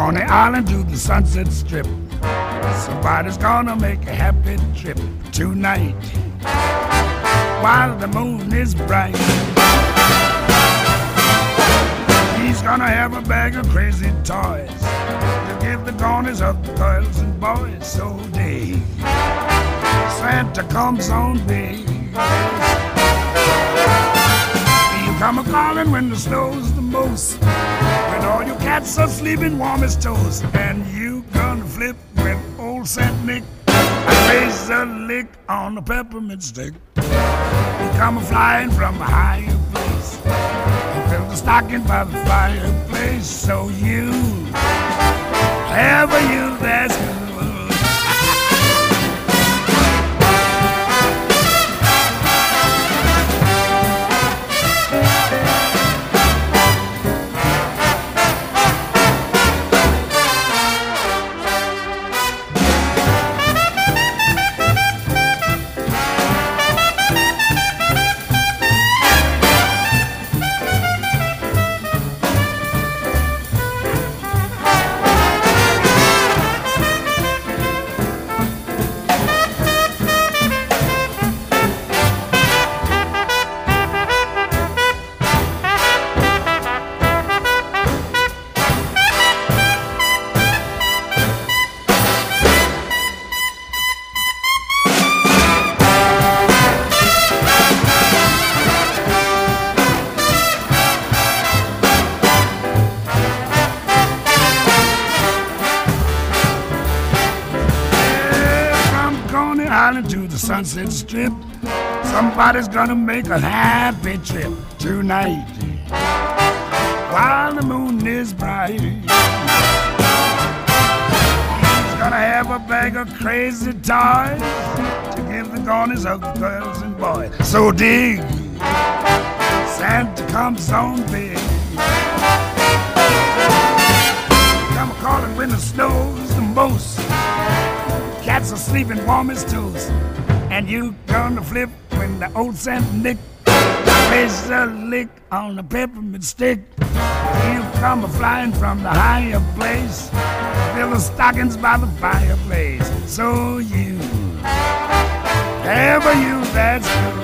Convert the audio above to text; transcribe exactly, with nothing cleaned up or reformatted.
Coney Island to the Sunset Strip. Somebody's gonna make a happy trip tonight while the moon is bright. He's gonna have a bag of crazy toys to give the corners of the girls and boys. So dig, Santa comes on big. He'll come a-calling when the snow's the most, when all your cats are sleeping warm as toast, and you gonna flip when old Saint Nick plays a lick on the peppermint stick. You come a-flying from a higher place and fill the stocking by the fireplace. So you, ever you that's good. Island to the Sunset Strip. Somebody's gonna make a happy trip tonight while the moon is bright. He's gonna have a bag of crazy toys to give the corners of the girls and boys. So dig, Santa comes on big. Come a-calling when the snow's the most, cats are sleeping warm as toast, and you gonna flip when the old Saint Nick plays a lick on the peppermint stick. You come a-flying from the higher place, fill the stockings by the fireplace. So you, ever you that's good.